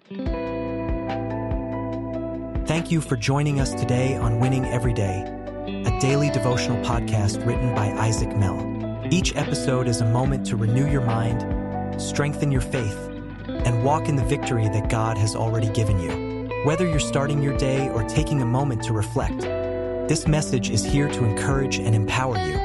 Thank you for joining us today on Winning Every Day, a daily devotional podcast written by Isaac Mell. Each episode is a moment to renew your mind, strengthen your faith, and walk in the victory that God has already given you. Whether you're starting your day or taking a moment to reflect, this message is here to encourage and empower you.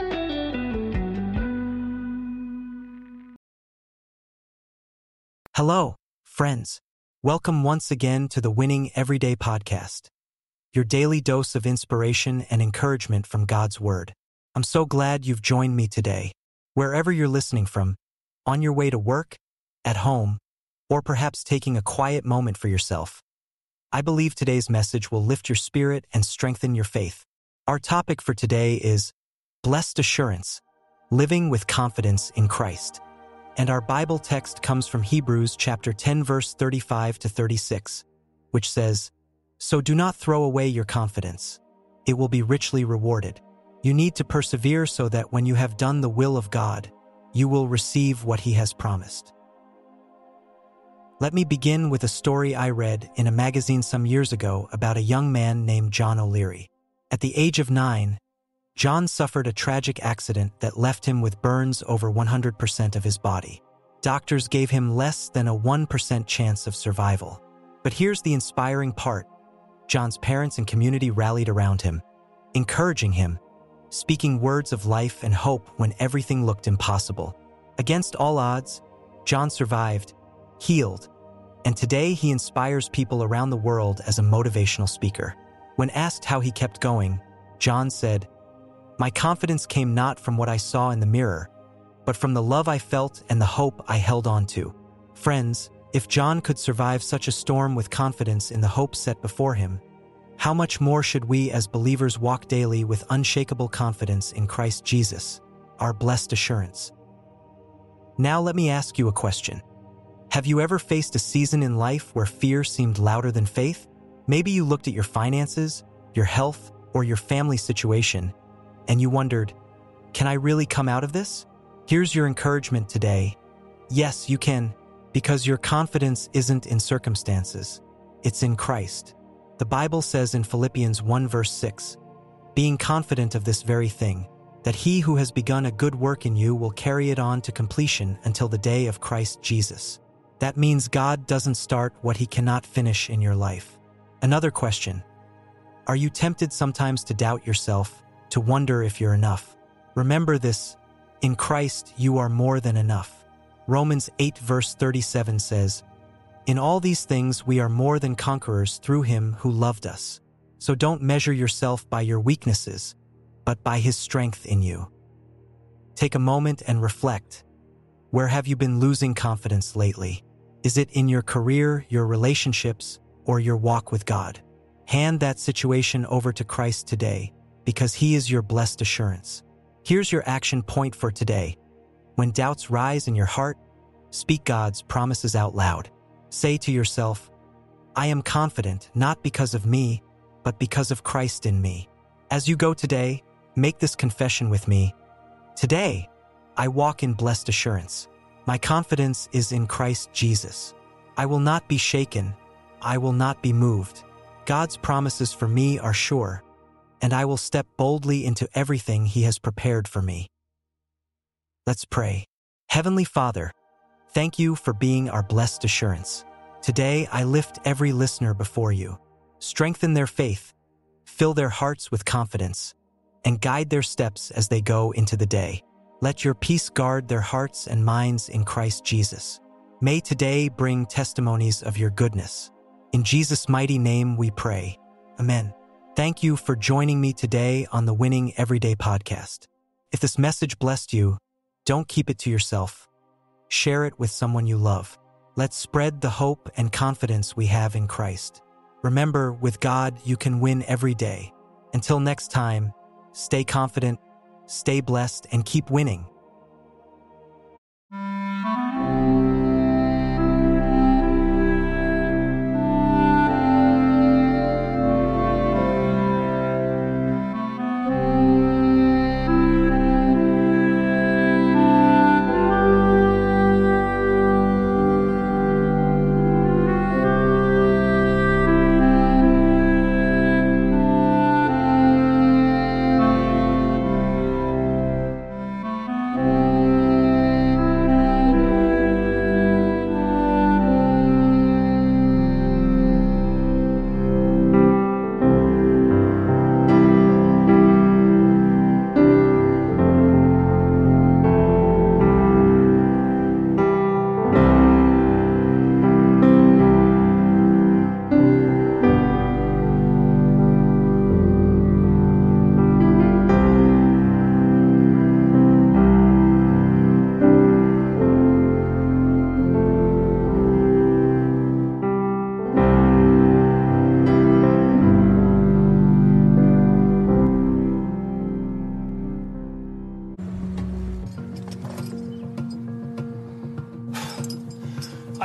Hello, friends. Welcome once again to the Winning Everyday podcast, your daily dose of inspiration and encouragement from God's Word. I'm so glad you've joined me today. Wherever you're listening from, on your way to work, at home, or perhaps taking a quiet moment for yourself, I believe today's message will lift your spirit and strengthen your faith. Our topic for today is Blessed Assurance, Living with Confidence in Christ. And our Bible text comes from Hebrews chapter 10 verse 35 to 36, which says, "So do not throw away your confidence. It will be richly rewarded. You need to persevere so that when you have done the will of God, you will receive what He has promised." Let me begin with a story I read in a magazine some years ago about a young man named John O'Leary. At the age of 9, John suffered a tragic accident that left him with burns over 100% of his body. Doctors gave him less than a 1% chance of survival. But here's the inspiring part. John's parents and community rallied around him, encouraging him, speaking words of life and hope when everything looked impossible. Against all odds, John survived, healed, and today he inspires people around the world as a motivational speaker. When asked how he kept going, John said, "My confidence came not from what I saw in the mirror, but from the love I felt and the hope I held on to." Friends, if John could survive such a storm with confidence in the hope set before him, how much more should we as believers walk daily with unshakable confidence in Christ Jesus, our blessed assurance? Now let me ask you a question. Have you ever faced a season in life where fear seemed louder than faith? Maybe you looked at your finances, your health, or your family situation, and you wondered, can I really come out of this? Here's your encouragement today. Yes, you can, because your confidence isn't in circumstances. It's in Christ. The Bible says in Philippians 1 verse 6, "Being confident of this very thing, that He who has begun a good work in you will carry it on to completion until the day of Christ Jesus." That means God doesn't start what He cannot finish in your life. Another question. Are you tempted sometimes to doubt yourself, to wonder if you're enough? Remember this, in Christ you are more than enough. Romans 8 verse 37 says, "In all these things we are more than conquerors through Him who loved us." So don't measure yourself by your weaknesses, but by His strength in you. Take a moment and reflect. Where have you been losing confidence lately? Is it in your career, your relationships, or your walk with God? Hand that situation over to Christ today, because He is your blessed assurance. Here's your action point for today. When doubts rise in your heart, speak God's promises out loud. Say to yourself, "I am confident not because of me, but because of Christ in me." As you go today, make this confession with me. Today, I walk in blessed assurance. My confidence is in Christ Jesus. I will not be shaken. I will not be moved. God's promises for me are sure, and I will step boldly into everything He has prepared for me. Let's pray. Heavenly Father, thank You for being our blessed assurance. Today, I lift every listener before You. Strengthen their faith, fill their hearts with confidence, and guide their steps as they go into the day. Let Your peace guard their hearts and minds in Christ Jesus. May today bring testimonies of Your goodness. In Jesus' mighty name we pray. Amen. Thank you for joining me today on the Winning Everyday podcast. If this message blessed you, don't keep it to yourself. Share it with someone you love. Let's spread the hope and confidence we have in Christ. Remember, with God, you can win every day. Until next time, stay confident, stay blessed, and keep winning.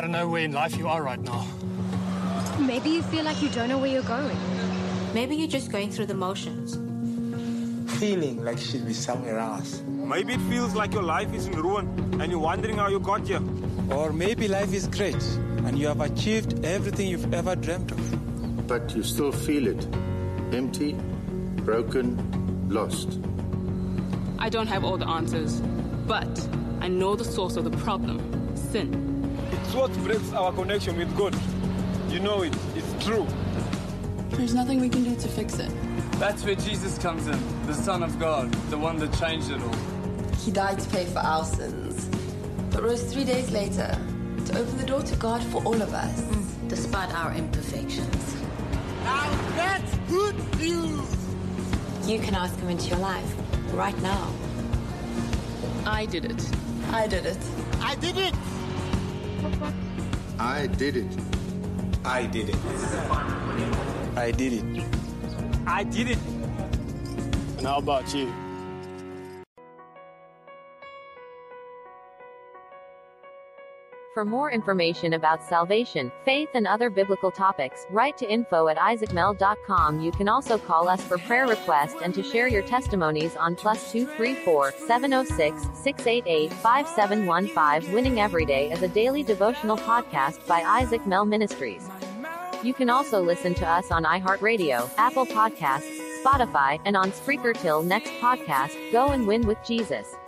don't know where in life you are right now. Maybe you feel like you don't know where you're going. Maybe you're just going through the motions. Feeling like you should be somewhere else. Maybe it feels like your life is in ruin and you're wondering how you got here. Or maybe life is great and you have achieved everything you've ever dreamt of. But you still feel it. Empty, broken, lost. I don't have all the answers, but I know the source of the problem, sin. It's what breaks our connection with God. You know it. It's true. There's nothing we can do to fix it. That's where Jesus comes in, the Son of God, the one that changed it all. He died to pay for our sins, but rose 3 days later to open the door to God for all of us. Despite our imperfections. Now that's good news! You can ask him into your life, right now. I did it. I did it. I did it! I did it. I did it. I did it. I did it. And how about you? For more information about salvation, faith, and other biblical topics, write to info@isaacmel.com. You can also call us for prayer requests and to share your testimonies on +234 706 688 5715. Winning Everyday is a daily devotional podcast by Isaac Mel Ministries. You can also listen to us on iHeartRadio, Apple Podcasts, Spotify, and on Spreaker. Till next podcast, go and win with Jesus.